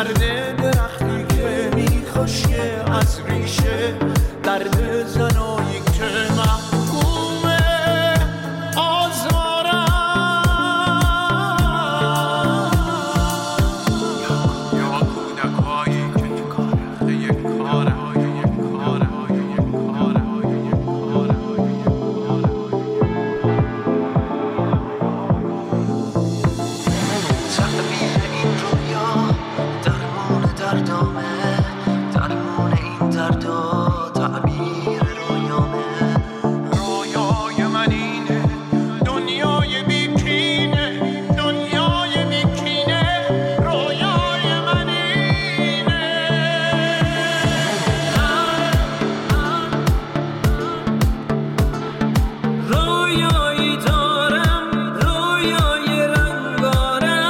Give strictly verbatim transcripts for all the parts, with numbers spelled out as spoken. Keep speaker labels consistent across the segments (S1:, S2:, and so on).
S1: گرد درختی که میخوشه از ریشه درد زنایی که محکومه آزارم یا کودکایی که تو کاره یک کاره یک کاره یک کاره یک کاره تعبیر این رویا درمون دردامه درمون این دردا تعبیر رویامه رویای من اینه دنیای بیکینه دنیای بیکینه رویای من اینه رویایی دارم رویای رنگارم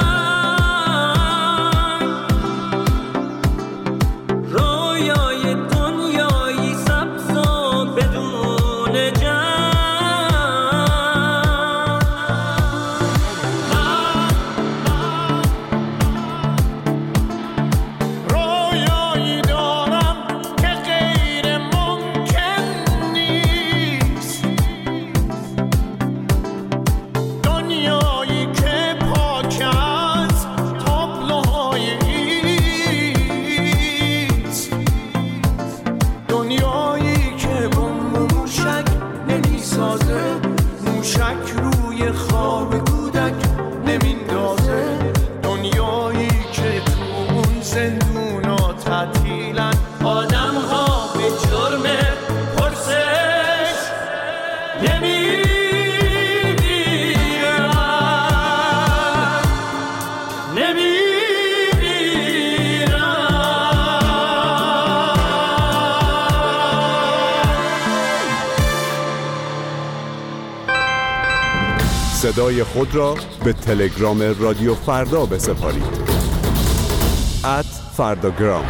S1: رویای دنیایی سبز و بدون جنگ رویایی دارم که غیر ممکن نیست دنیایی که پاک از تابلوهای ایست دنیایی که بمب و موشک نمیسازه موشک روی خواب کودک نمیندازه دنیایی که تو اون زندونا تعطیلن آدم ها به جرم پرسش نمیمیرن
S2: صدای خود را به تلگرام رادیو فردا بسپارید. ات فرداگرام.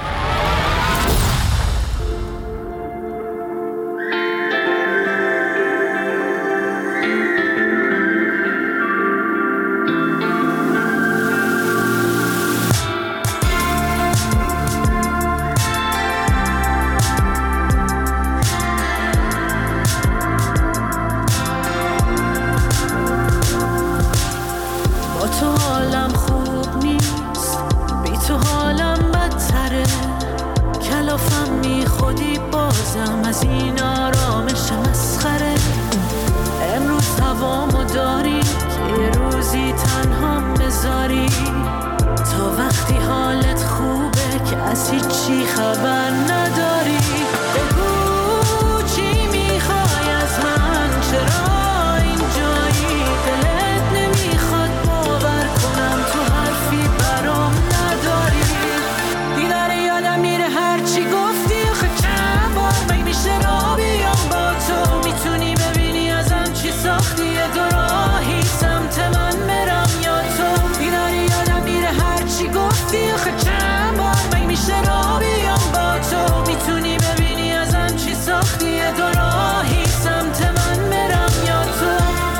S3: با تو حالم خوب نیست بی تو حالم بدتره کلافم می خودی بازم از این آرامش مسخره امروز هوامو داری که یه روزی تنها بذاری تا وقتی حالت خوبه که از هیچی خبر نداری بگو چی میخوای از من چرا اینجایی دلت نمیخواد باور کنم تو حرفی برام نداری دیدن یادم میره هرچی گفتی آخه چند بار می میشه را بیام با تو میتونی ببینی ازم چی ساختی یه دو راهی سمت من برم یا تو دیدن یادم میره هرچی گفتی آخه چند بار می میشه را بیام با تو میتونی ببینی ازم چی ساختی یه دو راهی سمت من برم یا تو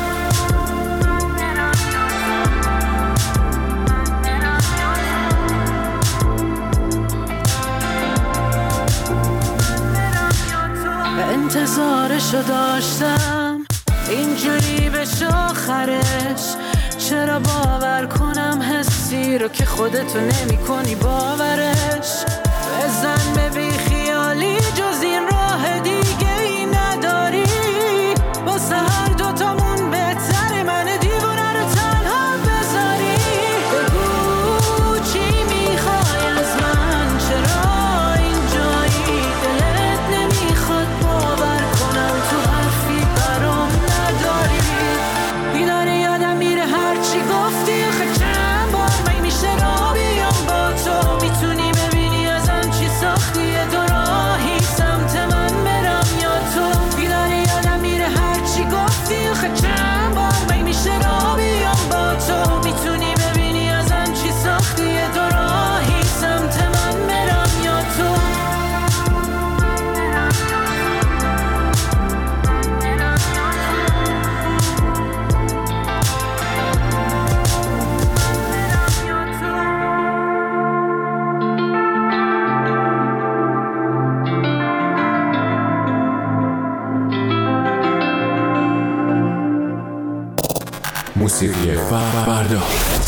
S3: انتظارشو داشتم اینجوری بشه آخرش چرا باور کنم حسی رو که خودتو نمی کنی باورش بزن به بی خیالی جز این راه دیگه ای نداری واسه هر دوتامون بهتره من دیوونه رو تنها بذاری بگو چی میخوای از من چرا اینجایی دلت نمیخواد باور کنم تو حرفی برام نداری دیدن یادم میره هرچی گفتی آخه چند بار می میشه را بیام با تو
S4: موسیقی فردا.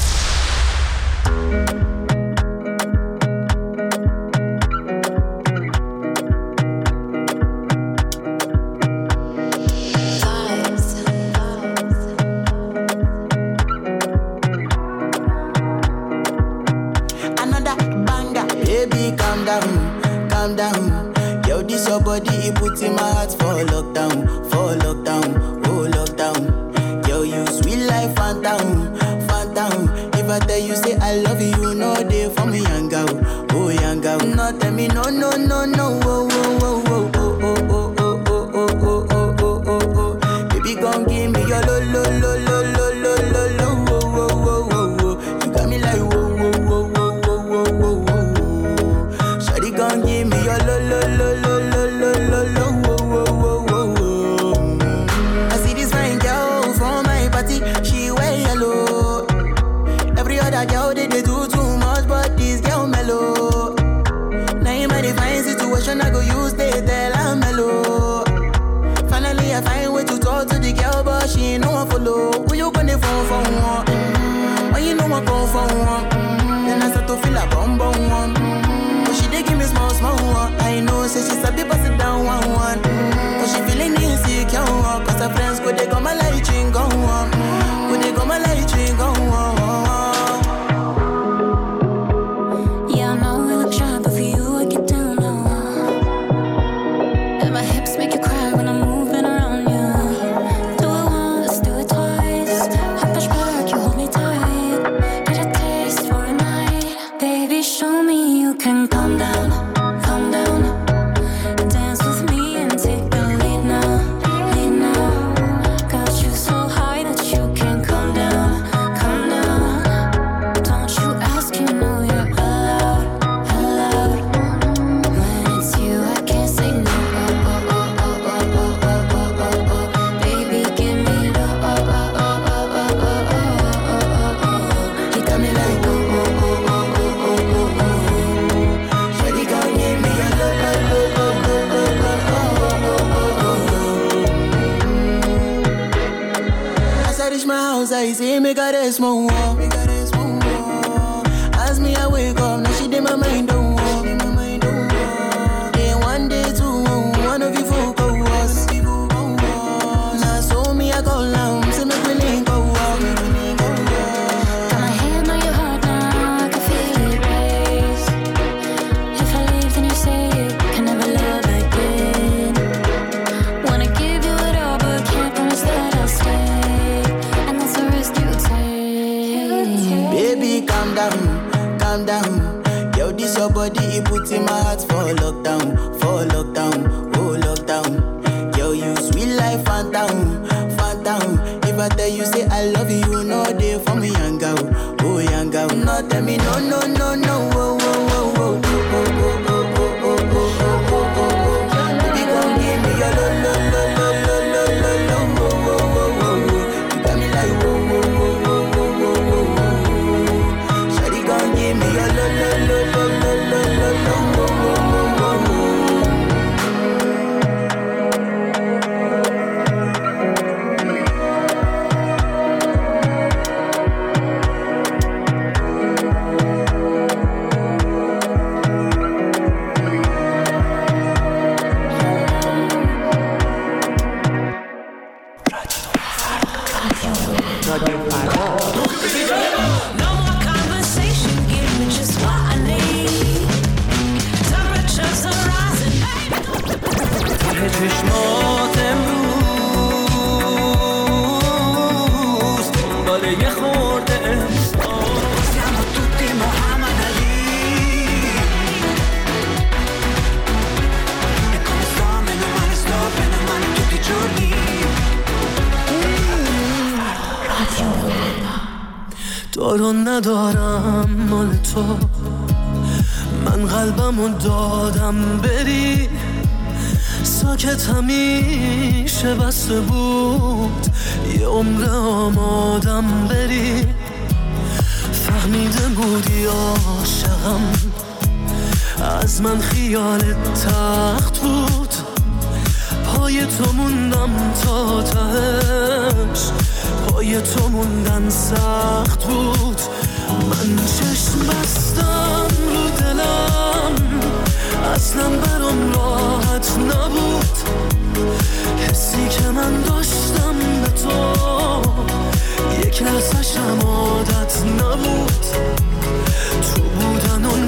S5: تو ندارم مال تو، من قلبمو دادم بری، ساکت همیشه بسته بود یه عمر آمادم بری، فهمیده بودی عاشقم، از من خیالت تخت بود، پای تو موندم تا تهش، پای تو موندن سخت بود. من چشم بستم رو دلم، اصلا برام راحت نبود. حسی که من داشتم به تو یک لحظه‌شم عادت نبود. تو بودن و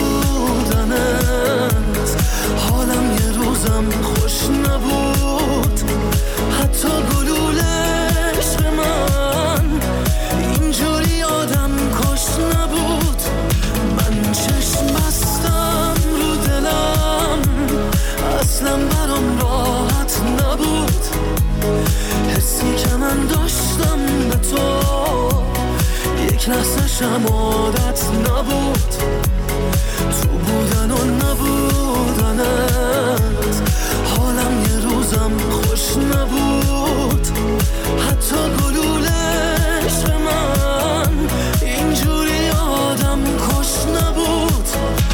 S5: نبودنت حالم یه روزم خوش نبود. حتی گلوله عشق من اینجوری آدم کش نبود. من چشم بستم رو دلم، اصلا برام راحت نبود. حسی که من داشتم به تو یک لحظه شم عادت نبود. تو بودن و نبودنت حالم یه روزم خوش نبود. حتی گلوله عشق من اینجوری آدم کش نبود.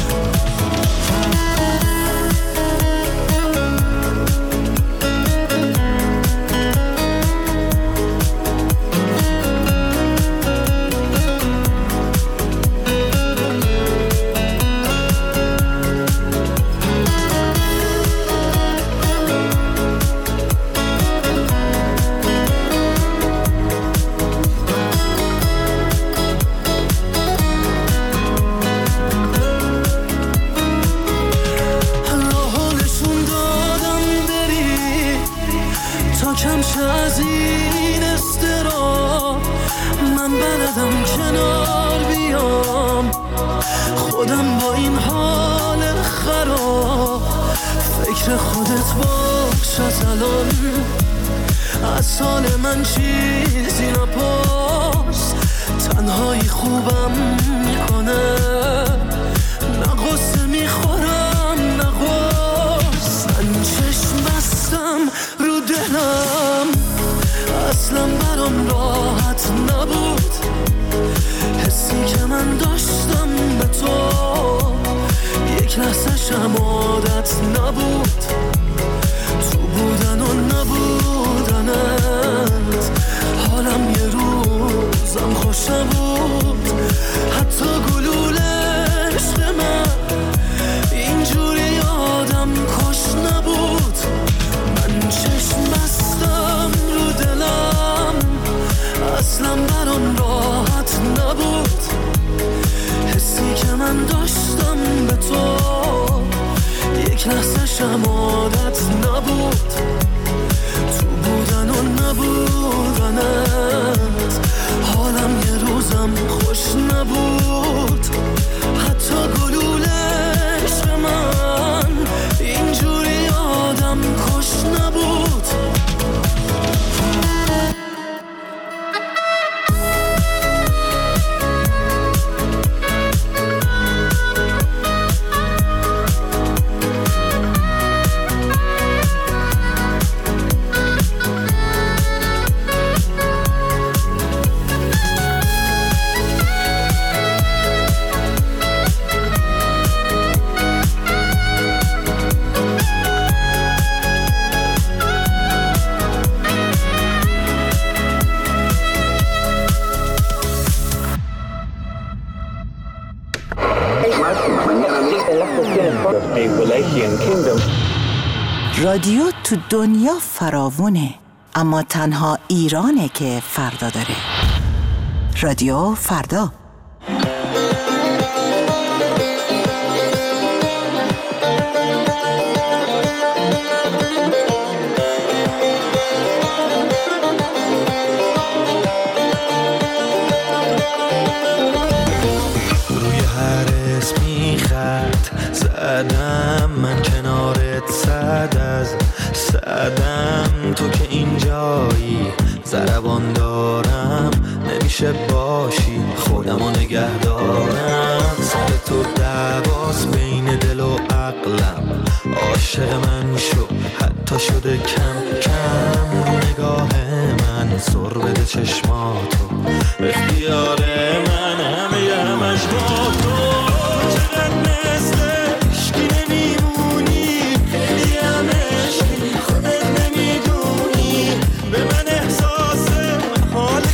S5: از این استرا من بلدم کنار بیام، خودم با این حال خراب. فکر خودت باش از الان، از حال من چیزی نپرس. تنهایی خوبم میکنه، نه غصه میخورم نه غصه. من چشم بستم رو دلم، اصلا برام راحت نبود. حسی که من داشتم به تو یک لحظه شم عادت نبود. تو بودن و نبودنت حالم یه روزم خوش نبود. حتی گلوله عشق من اینجوری آدم کش نبود. من چشم بستم رو دلم، اصلا برام راحت نبود. حسی که من داشتم به تو یک لحظه شم عادت نبود. تو بودن و نبودنت حالم یه روزم خوش نبود. حتی گلوله عشق من اینجوری آدم کش نبود.
S4: رادیو تو دنیا فراوونه، اما تنها ایرانه که فردا داره. رادیو فردا.
S5: روی هر اسمی خط زدم من کنارت، صد از صدم تو که اینجایی. ضربان دارم نمیشه باشی، خودمو نگه دارم. سر تو دعواست بین دل و عقلم، عاشق من شو حتی شده کم کم. رو نگاه من سر بده چشماتو، اختیار من همه همش با تو. چقدر مثل عشقی نمیمونی، خیلی هم عشقی خودت نمیدونی. به من احساس حال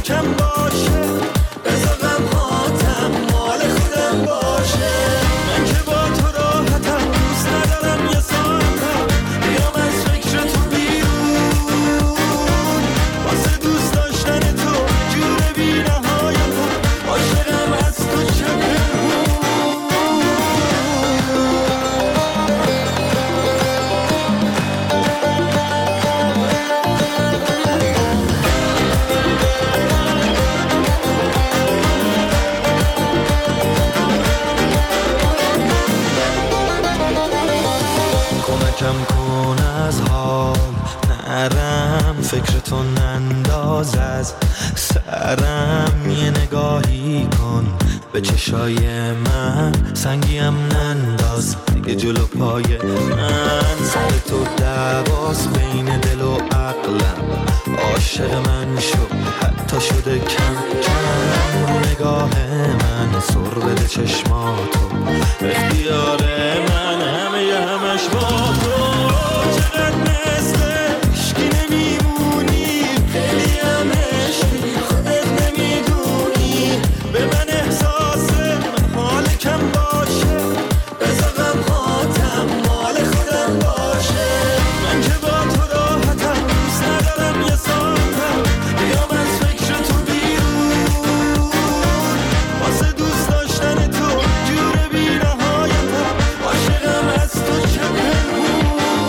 S5: فکر تو ننداز از سرم، یه نگاهی کن به چشای من، سنگیم ننداز دیگه جلو پای من. سر تو دعواس بین دل و عقلم، عاشق من شو حتی شده کم کم. نگاه من سر بده چشماتو، اختیار من همه ی همش با تو. چقدر مثل عشقی نمیمونی، خیلی هم عشقی خودت نمیدونی. به من احساس من حال کم باشه، بذارم خاطم مال خودم باشه. من که با تو راحتم، دوست ندارم یه ساعتم بیام از فکر تو بیرون. واسه دوست داشتن تو جور بی نهایتم، عاشقم از تو چه پنهون.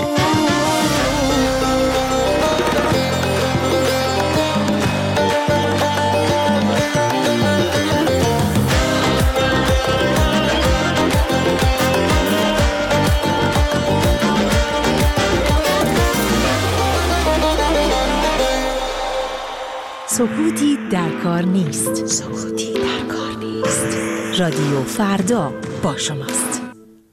S6: سکوتی در کار نیست. سکوتی در کار نیست. رادیو فردا با شماست.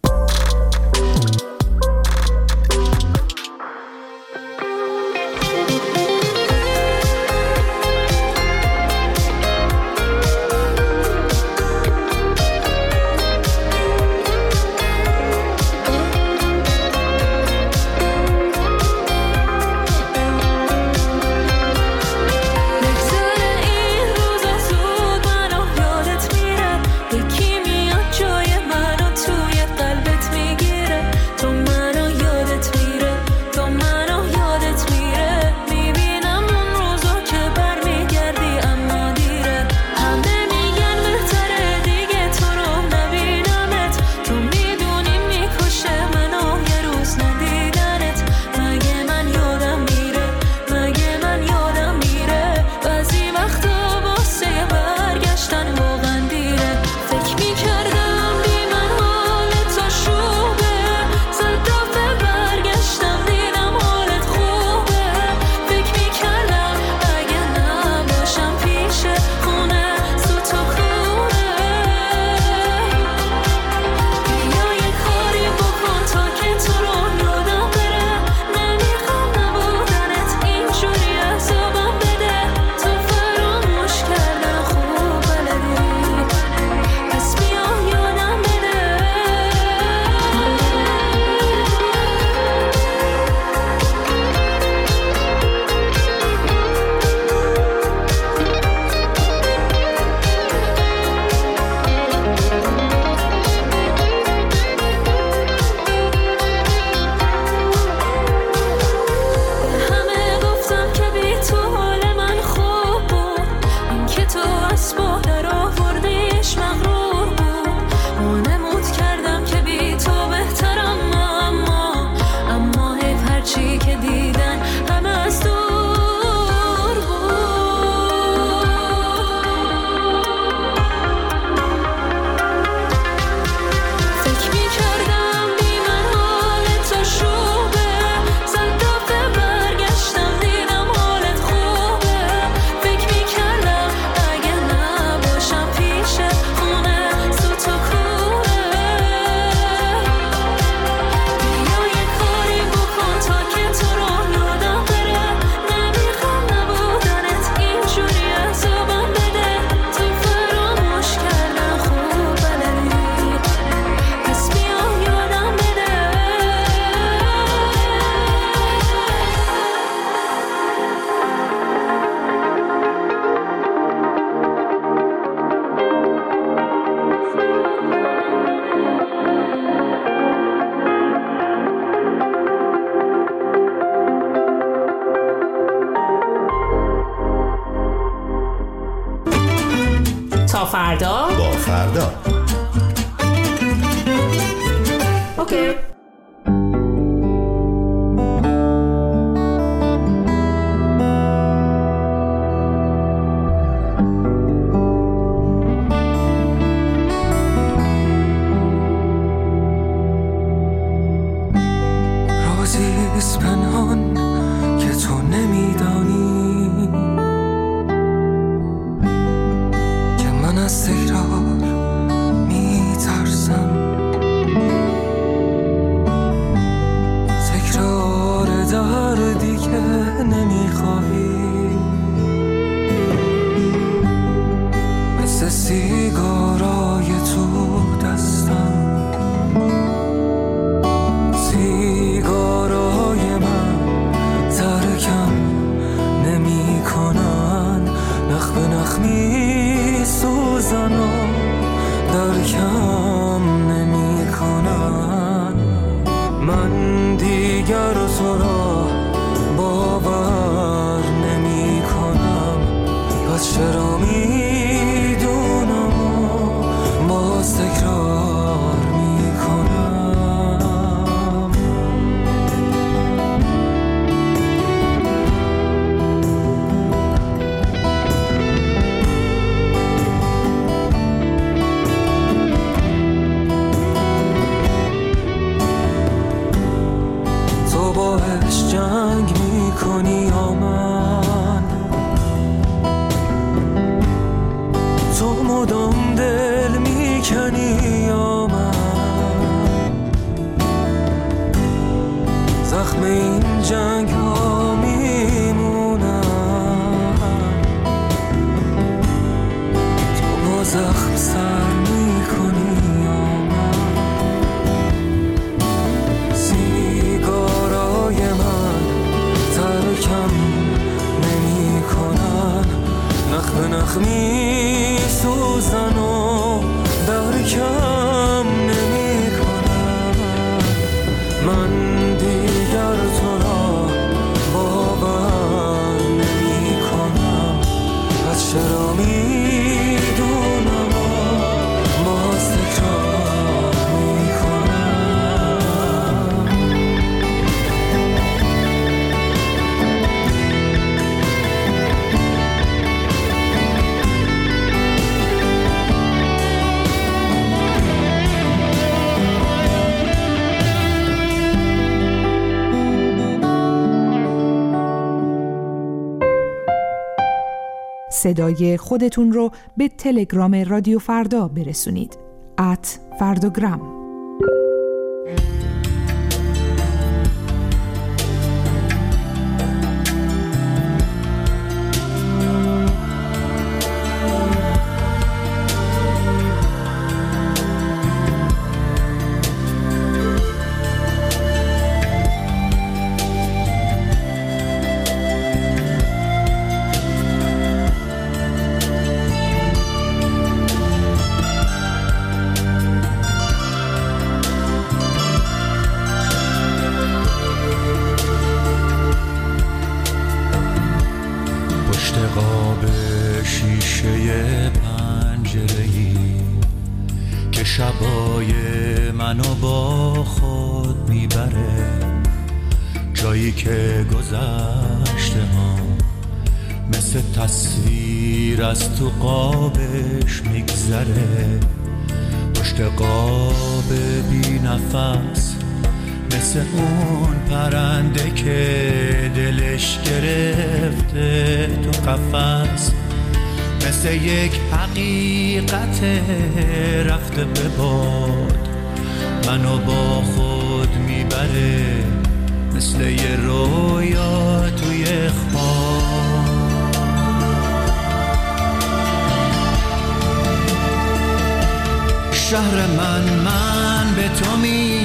S7: تا فردا
S8: با فردا.
S7: اوکی.
S5: رازیست پنهان که
S8: تو نمیدانی که من از تکرار میترسم، تکرار دردی که نمیخواهی، مثل سیگارای تو دستم، سیگارای من ترکم نمی کنن، نخ به نخ می سوزن و درکم نمی کنن. من دیگر تو را باور نمی کنم، پس چرا می دونم و باز تکرار می کنم. تو باش جنگ می کنی یا من، تو مدام دل می کنی یا من، زخم این جنگ ها می مونن، تو با زخم سر می کنی یا من. سیگارای من ترکم نمی کنن، نخ به نخ می سوزن و درکم نمی کنن. من دیگر تو را باور نمی کنم، پس چرا می دونم و باز تکرار می کنم.
S9: صدای خودتون رو به تلگرام رادیو فردا برسونید. ات فرداگرام.
S5: شبای منو با خود میبره، جایی که گذشته ها مثل تصویر از تو قابش میگذره. پشت قاب بی نفس مثل اون پرنده که دلش گرفته تو قفس، مثل یک حقیقت رفته به باد منو با خود میبره، مثل یه رویا توی خواب. شهر من من به تو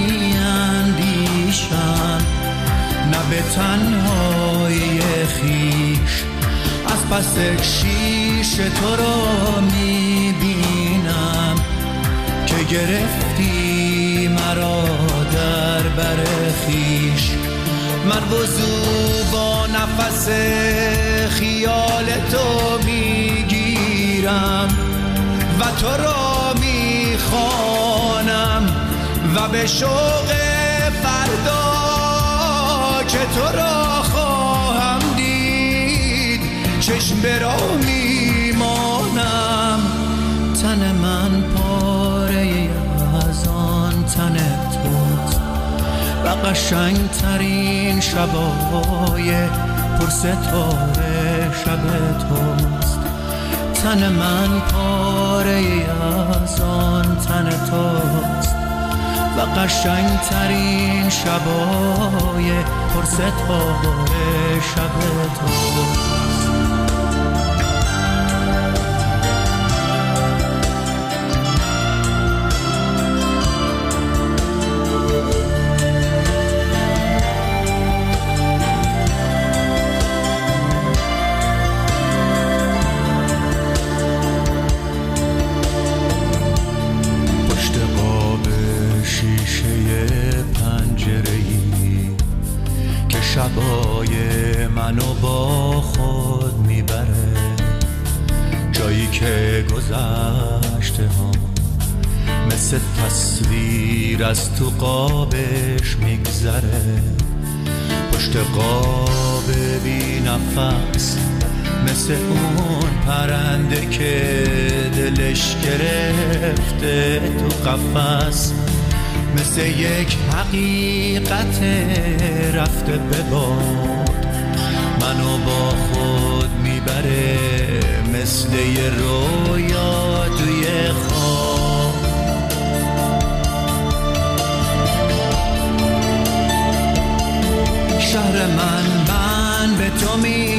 S5: میاندیشم، نه به تنهایی خیش، از پس شیش تو رو میبینم که گرفتی مرا در بر خیش. من وضو با نفس خیال تو میگیرم و تو را میخوانم و به شوق فردا که تو را خواهم دید چشم برا میمانم. تن من پاره از آن تن توست و قشنگ ترین شبای پر ستاره شب توست. تن من پاره از آن تن توست و قشنگ ترین شبای پر ستاره شب توست. شبای منو با خود میبره، جایی که گذشته ها مثل تصویر از تو قابش میگذره. پشت قاب بی نفس مثل اون پرنده که دلش گرفته تو قفس، مثل یک حقیقت رفته به باد منو با خود میبره، مثل یه رویا توی خواب. شهر من من به تو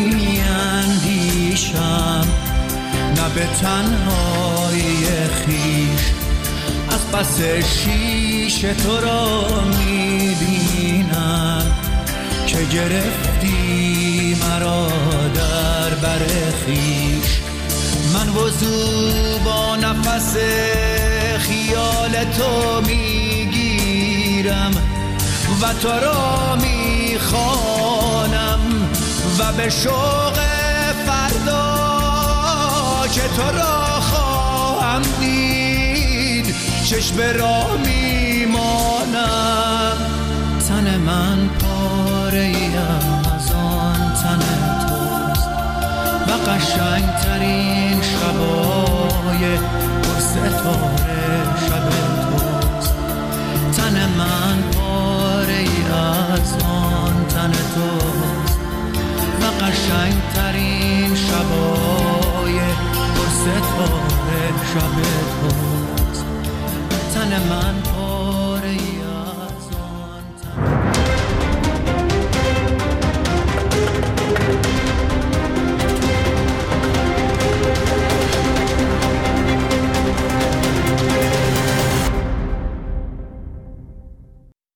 S5: میاندیشم، نه به تنهایی خیش، از پس شیش تو را میبینم که گرفتی مرا در بر خویش. من وضو با نفس خیال تو میگیرم و تو را میخوانم و به شوق فردا که تو را خواهم دید چشم را میمانم. تن من پاره ای از آن تن توست و قشنگ ترین شبای پر ستاره شب توست. تن من پاره ای از آن تن توست و قشنگ ترین شبای پر ستاره شب توست. تن من